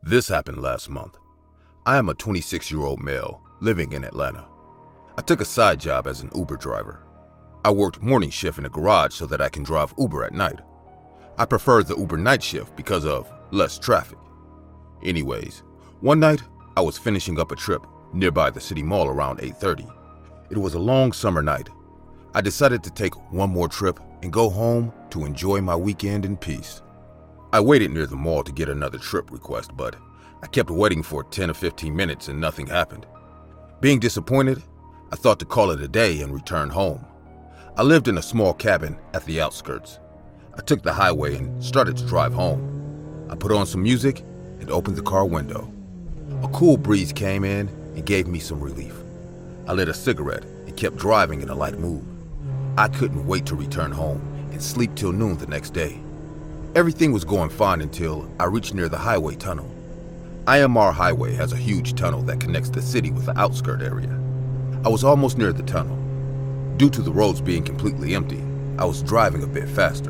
This happened last month. I am a 26-year-old male living in Atlanta. I took a side job as an Uber driver. I worked morning shift in a garage so that I can drive Uber at night. I prefer the Uber night shift because of less traffic. Anyways, one night I was finishing up a trip nearby the city mall around 8:30. It was a long summer night. I decided to take one more trip and go home to enjoy my weekend in peace. I waited near the mall to get another trip request, but I kept waiting for 10 or 15 minutes and nothing happened. Being disappointed, I thought to call it a day and return home. I lived in a small cabin at the outskirts. I took the highway and started to drive home. I put on some music and opened the car window. A cool breeze came in and gave me some relief. I lit a cigarette and kept driving in a light mood. I couldn't wait to return home and sleep till noon the next day. Everything was going fine until I reached near the highway tunnel. IMR Highway has a huge tunnel that connects the city with the outskirt area. I was almost near the tunnel. Due to the roads being completely empty, I was driving a bit faster.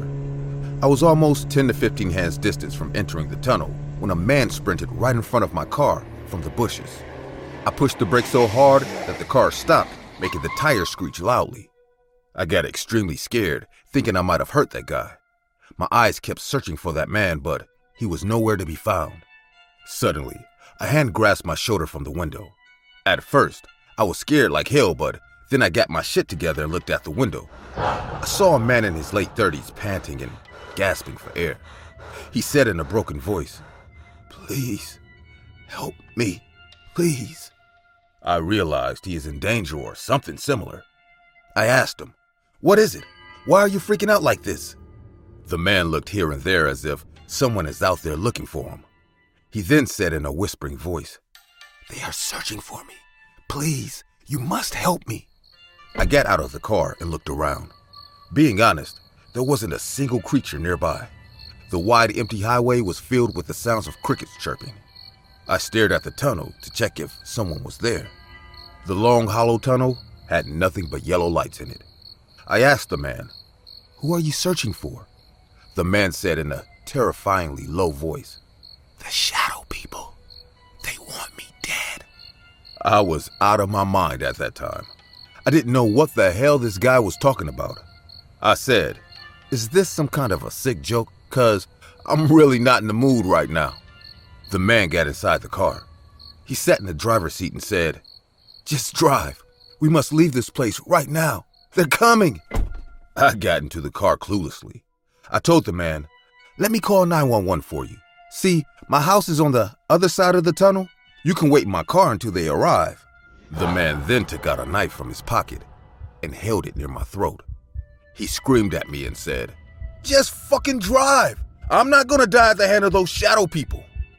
I was almost 10 to 15 hands distance from entering the tunnel when a man sprinted right in front of my car from the bushes. I pushed the brake so hard that the car stopped, making the tires screech loudly. I got extremely scared, thinking I might have hurt that guy. My eyes kept searching for that man, but he was nowhere to be found. Suddenly, a hand grasped my shoulder from the window. At first, I was scared like hell, but then I got my shit together and looked out the window. I saw a man in his late 30s panting and gasping for air. He said in a broken voice, "Please, help me, please." I realized he is in danger or something similar. I asked him, "What is it? Why are you freaking out like this?" The man looked here and there as if someone is out there looking for him. He then said in a whispering voice, "They are searching for me. Please, you must help me." I got out of the car and looked around. Being honest, there wasn't a single creature nearby. The wide, empty highway was filled with the sounds of crickets chirping. I stared at the tunnel to check if someone was there. The long, hollow tunnel had nothing but yellow lights in it. I asked the man, "Who are you searching for?" The man said in a terrifyingly low voice, "The shadow people. They want me dead." I was out of my mind at that time. I didn't know what the hell this guy was talking about. I said, "Is this some kind of a sick joke? 'Cause I'm really not in the mood right now." The man got inside the car. He sat in the driver's seat and said, "Just drive. We must leave this place right now. They're coming." I got into the car cluelessly. I told the man, "Let me call 911 for you. See, my house is on the other side of the tunnel. You can wait in my car until they arrive." The man then took out a knife from his pocket and held it near my throat. He screamed at me and said, "Just fucking drive. I'm not gonna die at the hand of those shadow people."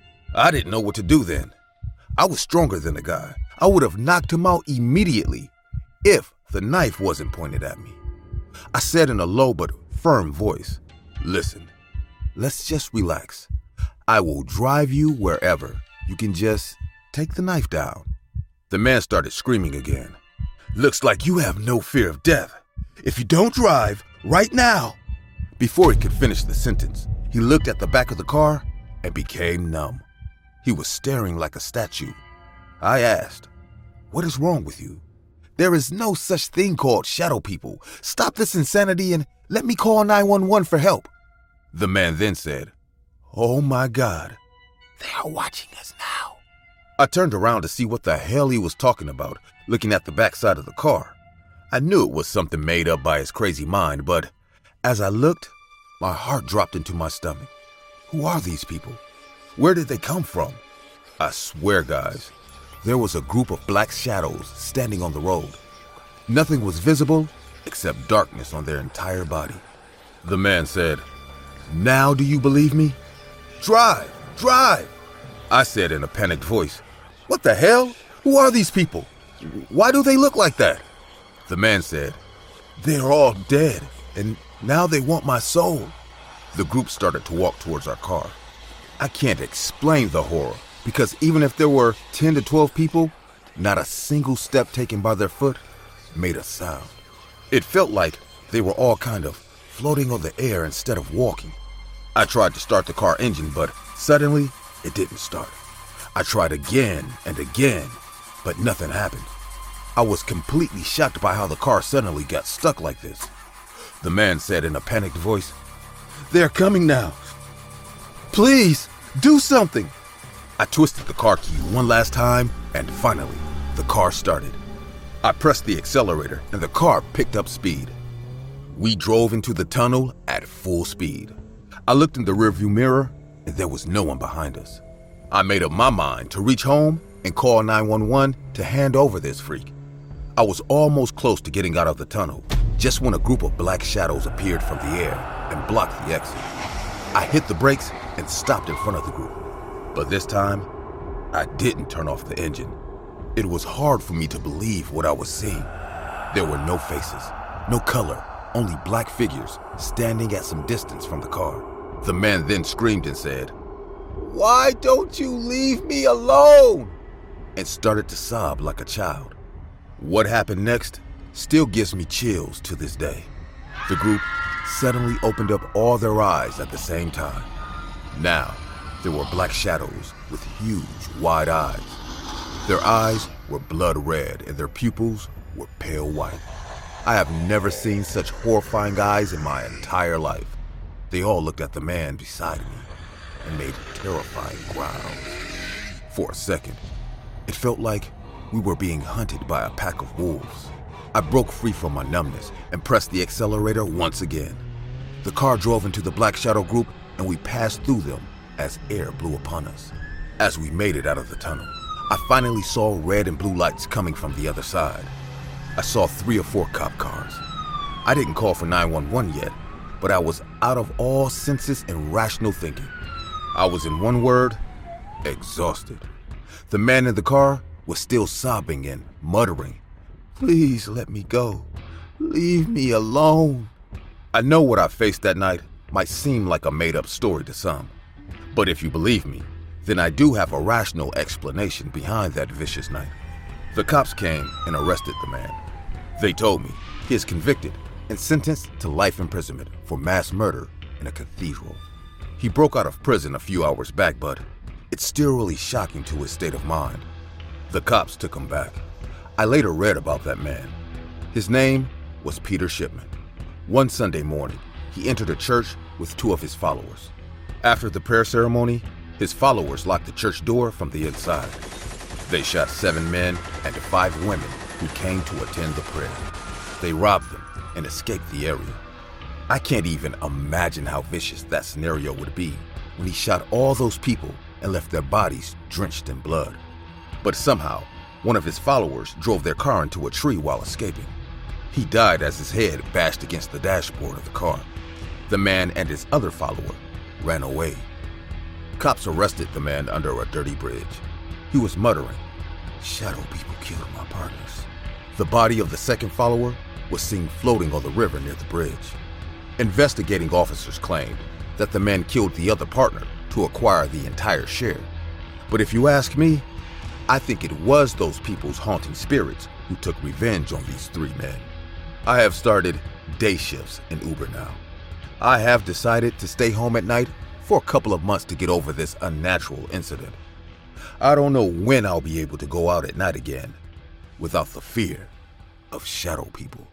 I didn't know what to do then. I was stronger than the guy. I would have knocked him out immediately if the knife wasn't pointed at me. I said in a low but firm voice, "Listen, let's just relax. I will drive you wherever. You can just take the knife down." The man started screaming again. "Looks like you have no fear of death. If you don't drive right now." Before he could finish the sentence, he looked at the back of the car and became numb. He was staring like a statue. I asked, "What is wrong with you? There is no such thing called shadow people. Stop this insanity and let me call 911 for help." The man then said, "Oh my God, they are watching us now." I turned around to see what the hell he was talking about, looking at the backside of the car. I knew it was something made up by his crazy mind, but as I looked, my heart dropped into my stomach. Who are these people? Where did they come from? I swear, guys, there was a group of black shadows standing on the road. Nothing was visible except darkness on their entire body. The man said, "Now do you believe me? Drive, drive." I said in a panicked voice, "What the hell? Who are these people? Why do they look like that?" The man said, "They are all dead, and now they want my soul." The group started to walk towards our car. I can't explain the horror, because even if there were 10 to 12 people, not a single step taken by their foot made a sound. It felt like they were all kind of floating on the air instead of walking. I tried to start the car engine, but suddenly it didn't start. I tried again and again, but nothing happened. I was completely shocked by how the car suddenly got stuck like this. The man said in a panicked voice, "They're coming now. Please, do something." I twisted the car key one last time, and finally, the car started. I pressed the accelerator, and the car picked up speed. We drove into the tunnel at full speed. I looked in the rearview mirror, and there was no one behind us. I made up my mind to reach home and call 911 to hand over this freak. I was almost close to getting out of the tunnel, just when a group of black shadows appeared from the air and blocked the exit. I hit the brakes and stopped in front of the group. But this time, I didn't turn off the engine. It was hard for me to believe what I was seeing. There were no faces, no color, only black figures standing at some distance from the car. The man then screamed and said, "Why don't you leave me alone?" and started to sob like a child. What happened next still gives me chills to this day. The group suddenly opened up all their eyes at the same time. Now, there were black shadows with huge, wide eyes. Their eyes were blood red and their pupils were pale white. I have never seen such horrifying eyes in my entire life. They all looked at the man beside me and made terrifying growls. For a second, it felt like we were being hunted by a pack of wolves. I broke free from my numbness and pressed the accelerator once again. The car drove into the black shadow group and we passed through them as air blew upon us. As we made it out of the tunnel, I finally saw red and blue lights coming from the other side. I saw 3 or 4 cop cars. I didn't call for 911 yet, but I was out of all senses and rational thinking. I was, in one word, exhausted. The man in the car was still sobbing and muttering, "Please let me go. Leave me alone." I know what I faced that night might seem like a made-up story to some, but if you believe me, then I do have a rational explanation behind that vicious night. The cops came and arrested the man. They told me he is convicted and sentenced to life imprisonment for mass murder in a cathedral. He broke out of prison a few hours back, but it's still really shocking to his state of mind. The cops took him back. I later read about that man. His name was Peter Shipman. One Sunday morning, he entered a church with 2 of his followers. After the prayer ceremony, his followers locked the church door from the inside. They shot 7 men and 5 women who came to attend the prayer. They robbed them and escaped the area. I can't even imagine how vicious that scenario would be when he shot all those people and left their bodies drenched in blood. But somehow, one of his followers drove their car into a tree while escaping. He died as his head bashed against the dashboard of the car. The man and his other follower ran away. Cops arrested the man under a dirty bridge. He was muttering, "Shadow people killed my partners." The body of the second follower was seen floating on the river near the bridge. Investigating officers claimed that the man killed the other partner to acquire the entire share. But if you ask me, I think it was those people's haunting spirits who took revenge on these 3 men. I have started day shifts in Uber now. I have decided to stay home at night for a couple of months to get over this unnatural incident. I don't know when I'll be able to go out at night again without the fear of shadow people.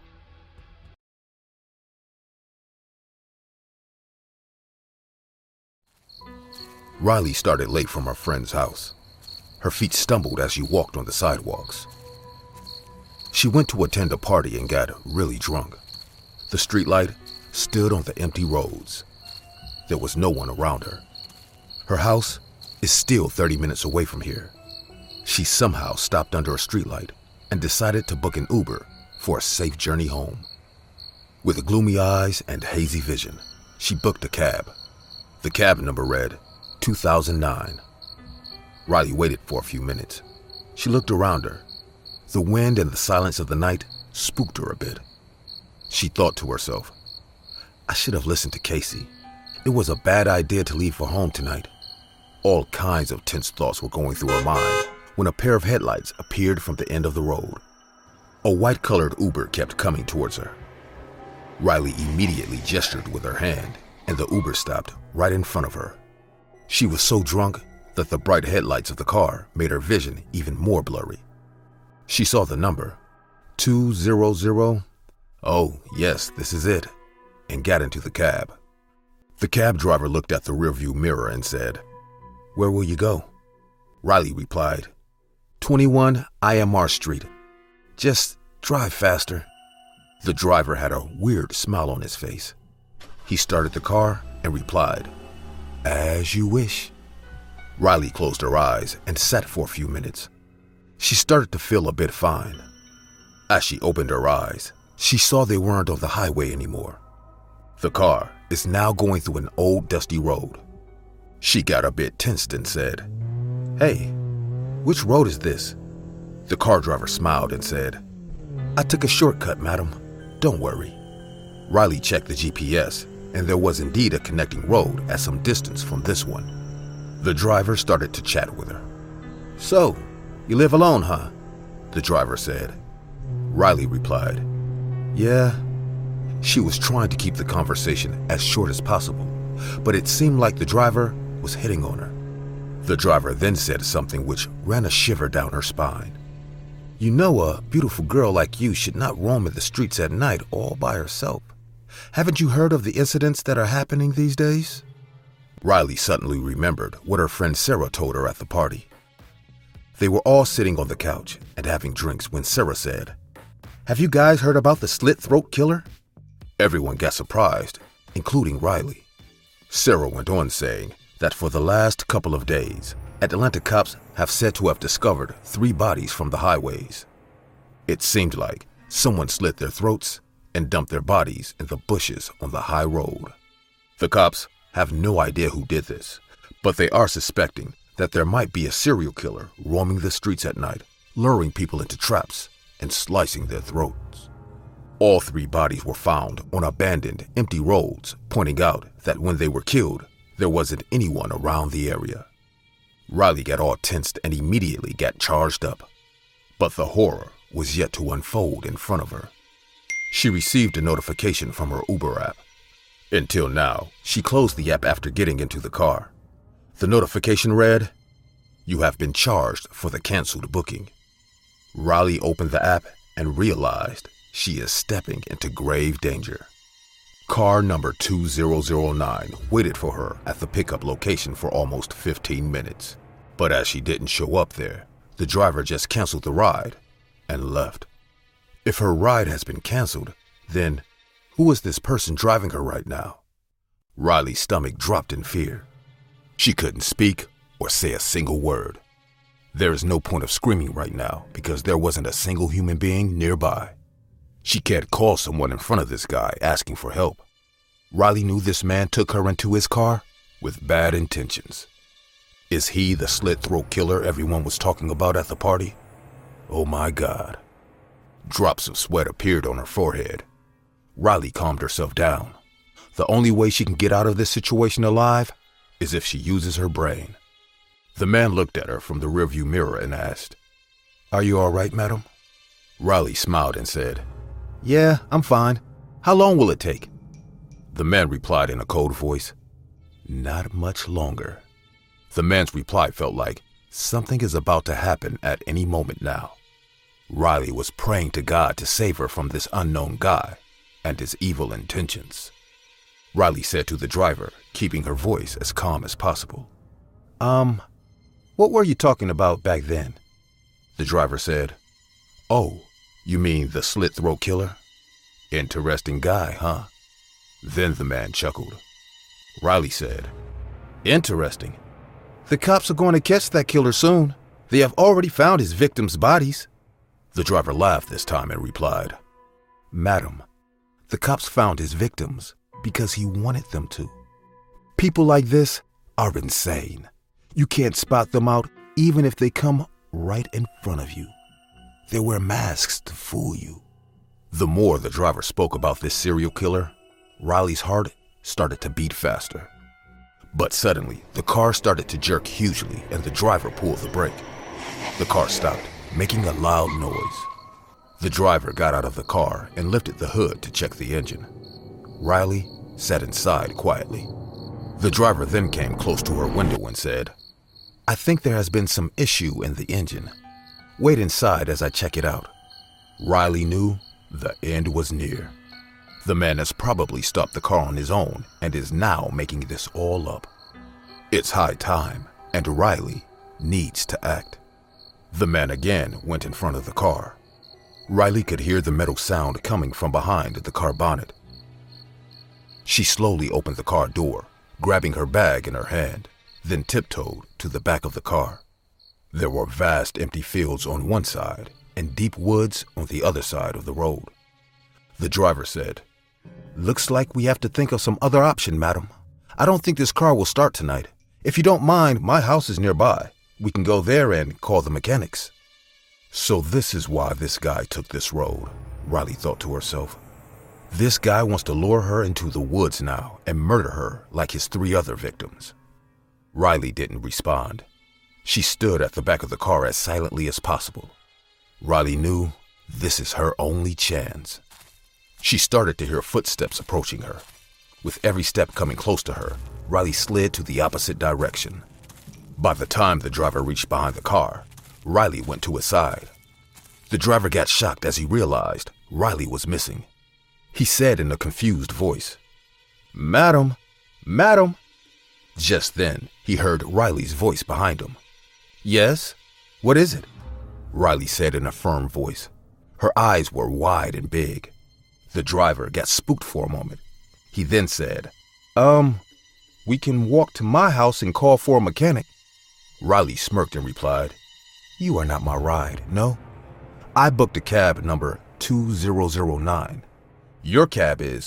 Riley started late from her friend's house. Her feet stumbled as she walked on the sidewalks. She went to attend a party and got really drunk. The streetlight stood on the empty roads. There was no one around her. Her house is still 30 minutes away from here. She somehow stopped under a streetlight and decided to book an Uber for a safe journey home. With gloomy eyes and hazy vision, she booked a cab. The cab number read 2009. Riley waited for a few minutes. She looked around her. The wind and the silence of the night spooked her a bit. She thought to herself, "I should have listened to Casey. It was a bad idea to leave for home tonight." All kinds of tense thoughts were going through her mind when a pair of headlights appeared from the end of the road. A white-colored Uber kept coming towards her. Riley immediately gestured with her hand, and the Uber stopped right in front of her. She was so drunk that the bright headlights of the car made her vision even more blurry. She saw the number, 200. Oh, yes, this is it, and got into the cab. The cab driver looked at the rearview mirror and said, "Where will you go?" Riley replied, 21 IMR Street. Just drive faster. The driver had a weird smile on his face. He started the car and replied, "As you wish." Riley closed her eyes and sat for a few minutes. She started to feel a bit fine. As she opened her eyes, she saw they weren't on the highway anymore. The car is now going through an old dusty road. She got a bit tensed and said, "Hey, which road is this?" The car driver smiled and said, "I took a shortcut, madam. Don't worry." Riley checked the GPS, and there was indeed a connecting road at some distance from this one. The driver started to chat with her. "So, you live alone, huh?" the driver said. Riley replied, "Yeah." She was trying to keep the conversation as short as possible, but it seemed like the driver was hitting on her. The driver then said something which ran a shiver down her spine. "You know, a beautiful girl like you should not roam in the streets at night all by herself. Haven't you heard of the incidents that are happening these days?" Riley suddenly remembered what her friend Sarah told her at the party. They were all sitting on the couch and having drinks when Sarah said, "Have you guys heard about the slit-throat killer?" Everyone got surprised, including Riley. Sarah went on saying that for the last couple of days, Atlanta cops have said to have discovered 3 bodies from the highways. It seemed like someone slit their throats and dumped their bodies in the bushes on the high road. The cops have no idea who did this, but they are suspecting that there might be a serial killer roaming the streets at night, luring people into traps and slicing their throats. All 3 bodies were found on abandoned, empty roads, pointing out that when they were killed, there wasn't anyone around the area. Riley got all tensed and immediately got charged up. But the horror was yet to unfold in front of her. She received a notification from her Uber app. Until now, she closed the app after getting into the car. The notification read, "You have been charged for the canceled booking." Riley opened the app and realized she is stepping into grave danger. Car number 2009 waited for her at the pickup location for almost 15 minutes. But as she didn't show up there, the driver just canceled the ride and left. If her ride has been canceled, then who is this person driving her right now? Riley's stomach dropped in fear. She couldn't speak or say a single word. There is no point of screaming right now because there wasn't a single human being nearby. She can't call someone in front of this guy asking for help. Riley knew this man took her into his car with bad intentions. Is he the slit-throat killer everyone was talking about at the party? Oh my God. Drops of sweat appeared on her forehead. Riley calmed herself down. The only way she can get out of this situation alive is if she uses her brain. The man looked at her from the rearview mirror and asked, "Are you all right, madam?" Riley smiled and said, "Yeah, I'm fine. How long will it take?" The man replied in a cold voice, "Not much longer." The man's reply felt like something is about to happen at any moment now. Riley was praying to God to save her from this unknown guy and his evil intentions. Riley said to the driver, keeping her voice as calm as possible, What were you talking about back then?" The driver said, "Oh, you mean the slit-throat killer? Interesting guy, huh?" Then the man chuckled. Riley said, "Interesting. The cops are going to catch that killer soon. They have already found his victims' bodies." The driver laughed this time and replied, "Madam, the cops found his victims because he wanted them to. People like this are insane. You can't spot them out even if they come right in front of you. They wear masks to fool you." The more the driver spoke about this serial killer, Riley's heart started to beat faster. But suddenly, the car started to jerk hugely and the driver pulled the brake. The car stopped, making a loud noise. The driver got out of the car and lifted the hood to check the engine. Riley sat inside quietly. The driver then came close to her window and said, I think there has been some issue in the engine. Wait inside as I check it out. Riley knew the end was near. The man has probably stopped the car on his own and is now making this all up. It's high time, and Riley needs to act. The man again went in front of the car. Riley could hear the metal sound coming from behind the car bonnet. She slowly opened the car door, grabbing her bag in her hand, then tiptoed to the back of the car. There were vast empty fields on one side and deep woods on the other side of the road. The driver said, "Looks like we have to think of some other option, madam. I don't think this car will start tonight. If you don't mind, my house is nearby. We can go there and call the mechanics." So this is why this guy took this road, Riley thought to herself. This guy wants to lure her into the woods now and murder her like his 3 other victims. Riley didn't respond. She stood at the back of the car as silently as possible. Riley knew this is her only chance. She started to hear footsteps approaching her. With every step coming close to her, Riley slid to the opposite direction. By the time the driver reached behind the car, Riley went to his side. The driver got shocked as he realized Riley was missing. He said in a confused voice, "Madam, madam." Just then, he heard Riley's voice behind him. "Yes? What is it?" Riley said in a firm voice. Her eyes were wide and big. The driver got spooked for a moment. He then said, We can walk to my house and call for a mechanic." Riley smirked and replied, "You are not my ride, no? I booked a cab number 2009. Your cab is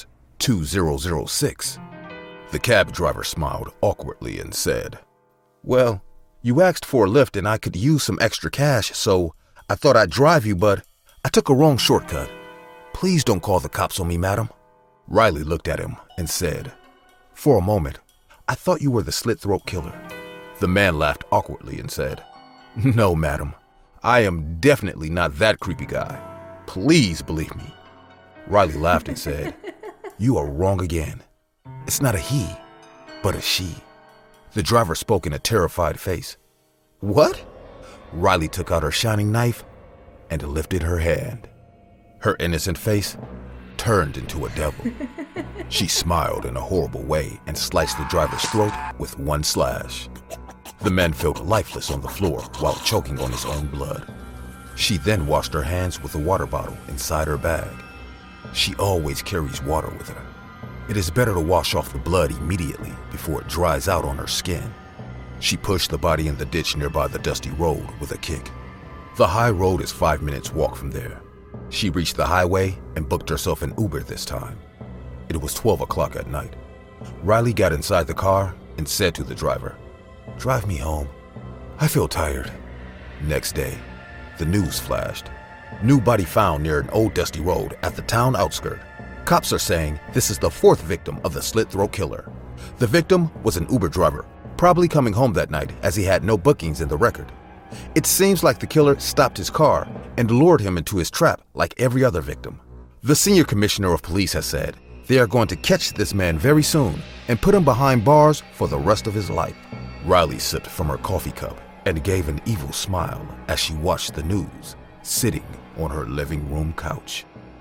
2006. The cab driver smiled awkwardly and said, "Well, you asked for a lift and I could use some extra cash, so I thought I'd drive you, but I took a wrong shortcut. Please don't call the cops on me, madam." Riley looked at him and said, "For a moment, I thought you were the slit-throat killer." The man laughed awkwardly and said, "No, madam, I am definitely not that creepy guy. Please believe me." Riley laughed and said, "You are wrong again. It's not a he, but a she." The driver spoke in a terrified face. "What?" Riley took out her shining knife and lifted her hand. Her innocent face turned into a devil. She smiled in a horrible way and sliced the driver's throat with one slash. The man felt lifeless on the floor while choking on his own blood. She then washed her hands with a water bottle inside her bag. She always carries water with her. It is better to wash off the blood immediately before it dries out on her skin. She pushed the body in the ditch nearby the dusty road with a kick. The high road is 5 minutes walk from there. She reached the highway and booked herself an Uber this time. It was 12 o'clock at night. Riley got inside the car and said to the driver, "Drive me home. I feel tired." Next day, the news flashed. New body found near an old dusty road at the town outskirt. Cops are saying this is the 4th victim of the slit-throat killer. The victim was an Uber driver, probably coming home that night as he had no bookings in the record. It seems like the killer stopped his car and lured him into his trap like every other victim. The senior commissioner of police has said they are going to catch this man very soon and put him behind bars for the rest of his life. Riley sipped from her coffee cup and gave an evil smile as she watched the news, sitting on her living room couch.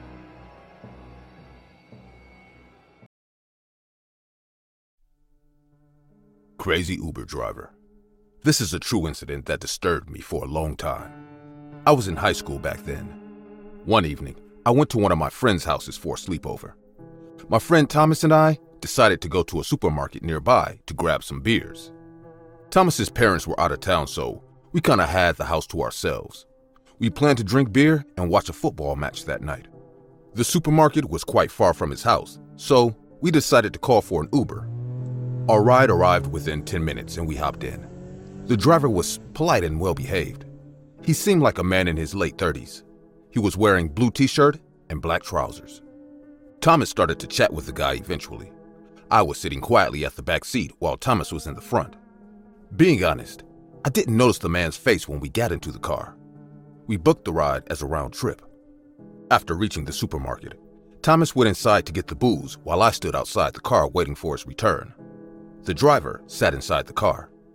Crazy Uber driver. This is a true incident that disturbed me for a long time. I was in high school back then. One evening, I went to one of my friends' houses for a sleepover. My friend Thomas and I decided to go to a supermarket nearby to grab some beers. Thomas's parents were out of town, so we kind of had the house to ourselves. We planned to drink beer and watch a football match that night. The supermarket was quite far from his house, so we decided to call for an Uber. Our ride arrived within 10 minutes and we hopped in. The driver was polite and well-behaved. He seemed like a man in his late 30s. He was wearing blue t-shirt and black trousers. Thomas started to chat with the guy eventually. I was sitting quietly at the back seat while Thomas was in the front. Being honest, I didn't notice the man's face when we got into the car. We booked the ride as a round trip. After reaching the supermarket, Thomas went inside to get the booze while I stood outside the car waiting for his return. The driver sat inside the car.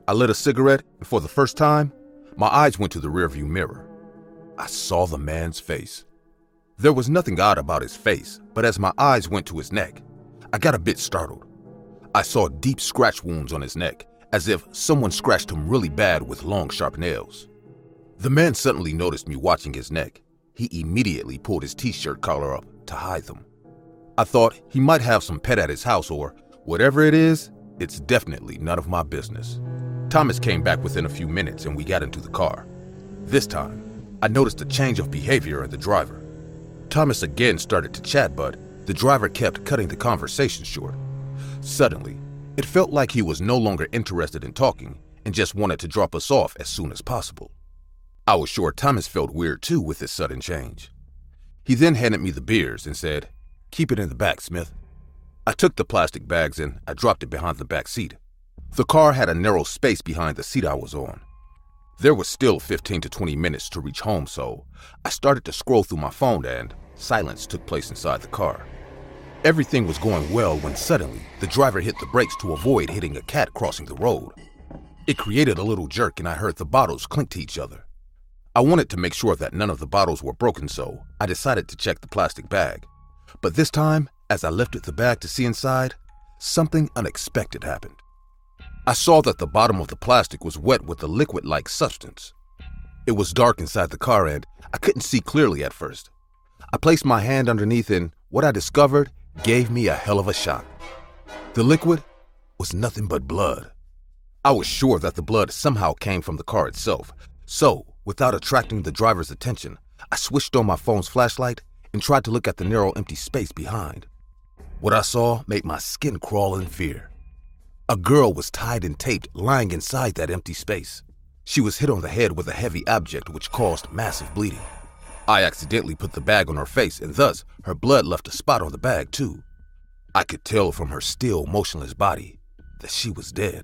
I lit a cigarette, and for the first time, my eyes went to the rearview mirror. I saw the man's face. There was nothing odd about his face, but as my eyes went to his neck, I got a bit startled. I saw deep scratch wounds on his neck, as if someone scratched him really bad with long, sharp nails. The man suddenly noticed me watching his neck. He immediately pulled his t-shirt collar up to hide them. I thought he might have some pet at his house, or whatever it is, it's definitely none of my business. Thomas came back within a few minutes and we got into the car. This time, I noticed a change of behavior in the driver. Thomas again started to chat, but the driver kept cutting the conversation short. Suddenly, it felt like he was no longer interested in talking and just wanted to drop us off as soon as possible. I was sure Thomas felt weird too with this sudden change. He then handed me the beers and said, "Keep it in the back, Smith." I took the plastic bags and I dropped it behind the back seat. The car had a narrow space behind the seat I was on. There was still 15 to 20 minutes to reach home, so I started to scroll through my phone and silence took place inside the car. Everything was going well when suddenly the driver hit the brakes to avoid hitting a cat crossing the road. It created a little jerk and I heard the bottles clink to each other. I wanted to make sure that none of the bottles were broken, so I decided to check the plastic bag. But this time, as I lifted the bag to see inside, something unexpected happened. I saw that the bottom of the plastic was wet with a liquid-like substance. It was dark inside the car and I couldn't see clearly at first. I placed my hand underneath and what I discovered gave me a hell of a shock. The liquid was nothing but blood. I was sure that the blood somehow came from the car itself, so without attracting the driver's attention, I switched on my phone's flashlight and tried to look at the narrow empty space behind. What I saw made my skin crawl in fear. A girl was tied and taped lying inside that empty space. She was hit on the head with a heavy object which caused massive bleeding. I accidentally put the bag on her face and thus her blood left a spot on the bag too. I could tell from her still motionless body that she was dead.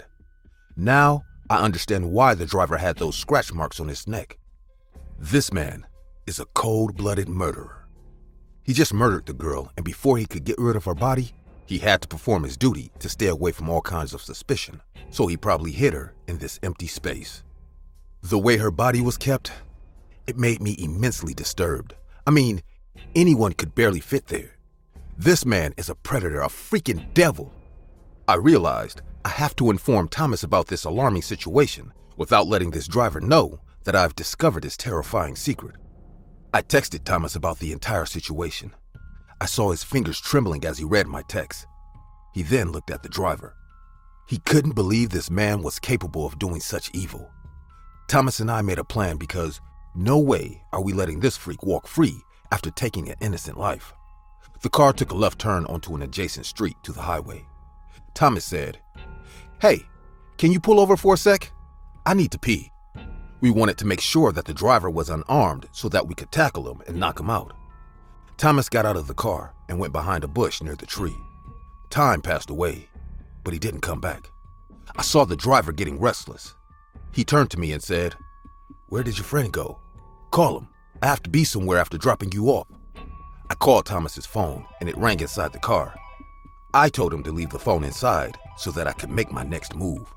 Now I understand why the driver had those scratch marks on his neck. This man is a cold-blooded murderer. He just murdered the girl, and before he could get rid of her body, he had to perform his duty to stay away from all kinds of suspicion, so he probably hid her in this empty space. The way her body was kept, it made me immensely disturbed. I mean, anyone could barely fit there. This man is a predator, a freaking devil. I realized I have to inform Thomas about this alarming situation without letting this driver know that I've discovered his terrifying secret. I texted Thomas about the entire situation. I saw his fingers trembling as he read my text. He then looked at the driver. He couldn't believe this man was capable of doing such evil. Thomas and I made a plan because no way are we letting this freak walk free after taking an innocent life. The car took a left turn onto an adjacent street to the highway. Thomas said, "Hey, can you pull over for a sec? I need to pee." We wanted to make sure that the driver was unarmed so that we could tackle him and knock him out. Thomas got out of the car and went behind a bush near the tree. Time passed away, but he didn't come back. I saw the driver getting restless. He turned to me and said, "Where did your friend go? Call him. I have to be somewhere after dropping you off." I called Thomas's phone and it rang inside the car. I told him to leave the phone inside so that I could make my next move.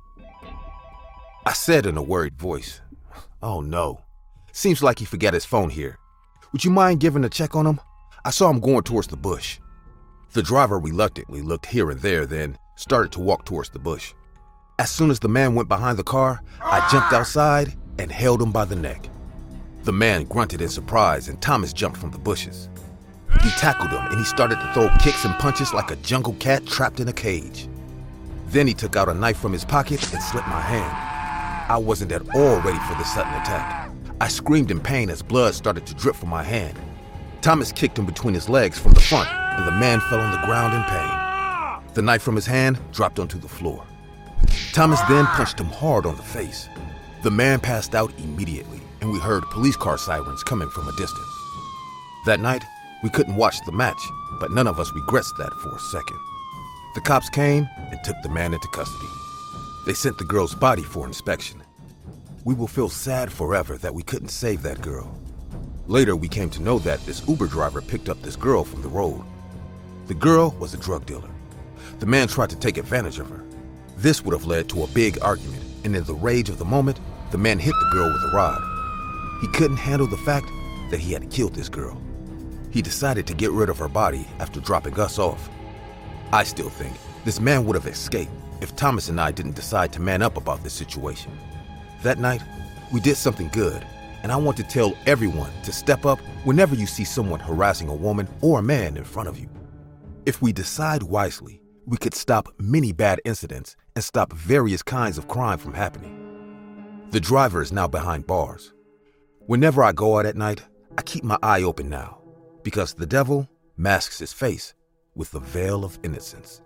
I said in a worried voice, "Oh no, seems like he forgot his phone here. Would you mind giving a check on him? I saw him going towards the bush." The driver reluctantly looked here and there, then started to walk towards the bush. As soon as the man went behind the car, I jumped outside and held him by the neck. The man grunted in surprise and Thomas jumped from the bushes. He tackled him and he started to throw kicks and punches like a jungle cat trapped in a cage. Then he took out a knife from his pocket and slit my hand. I wasn't at all ready for the sudden attack. I screamed in pain as blood started to drip from my hand. Thomas kicked him between his legs from the front and the man fell on the ground in pain. The knife from his hand dropped onto the floor. Thomas then punched him hard on the face. The man passed out immediately and we heard police car sirens coming from a distance. That night, we couldn't watch the match, but none of us regrets that for a second. The cops came and took the man into custody. They sent the girl's body for inspection. We will feel sad forever that we couldn't save that girl. Later, we came to know that this Uber driver picked up this girl from the road. The girl was a drug dealer. The man tried to take advantage of her. This would have led to a big argument, and in the rage of the moment, the man hit the girl with a rod. He couldn't handle the fact that he had killed this girl. He decided to get rid of her body after dropping us off. I still think this man would have escaped if Thomas and I didn't decide to man up about this situation. That night, we did something good, and I want to tell everyone to step up whenever you see someone harassing a woman or a man in front of you. If we decide wisely, we could stop many bad incidents and stop various kinds of crime from happening. The driver is now behind bars. Whenever I go out at night, I keep my eye open now, because the devil masks his face with the veil of innocence.